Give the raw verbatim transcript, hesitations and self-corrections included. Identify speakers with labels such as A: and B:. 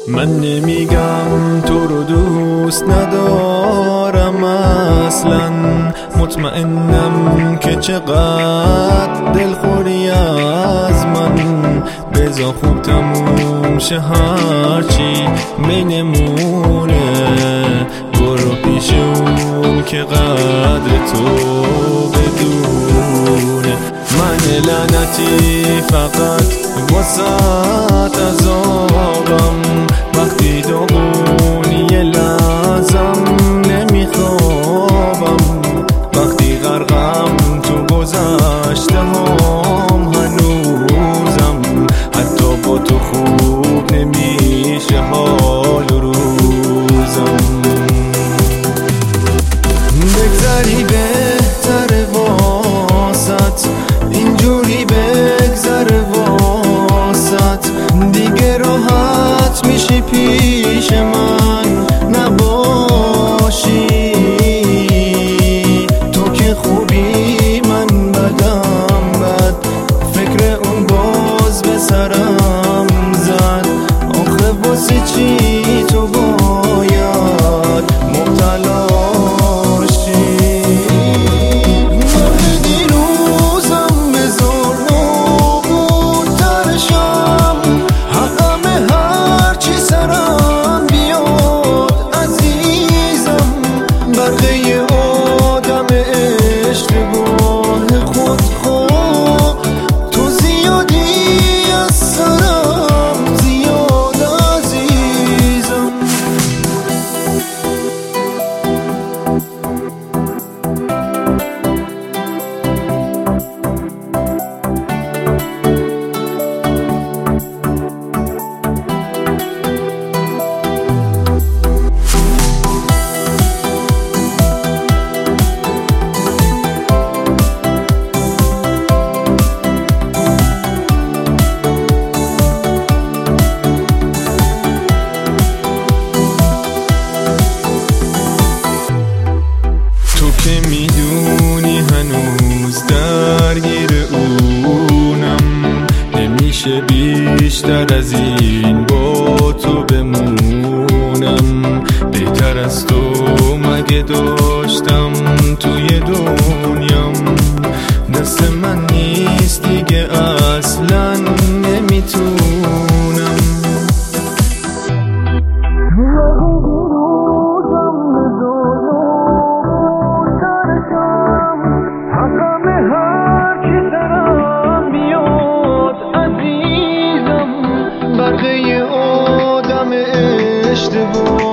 A: من نمیگم تو رو دوست ندارم اصلا، مطمئنم که چقدر دلخوری از من. بذار خوب تموم شه هرچی بینمونه، برو پیش اون که قدر تو بدونه. من لعنتی فقط واسط عذابم، وقتی داغونی لازم نمیخوابم، وقتی غرقم تو گذشته هم هنوزم، حتی با تو خوب نمیشه حال و روزم. بگذری بهتره واسط، اینجوری بگذره واسط، دیگه راحت میشی پیش من نباشی. تو که خوبی من بدم بد، فکر اون باز به سرم زد. آخه واسه چی تو باید مبتلا میدونی هنوز درگیر اونم، نمیشه بیشتر از این با تو بمونم. بهتر از تو مگه داشتم توی دنیام، دست من نیست دیگه اصلا نمیتونم. برقه آدم اشتباه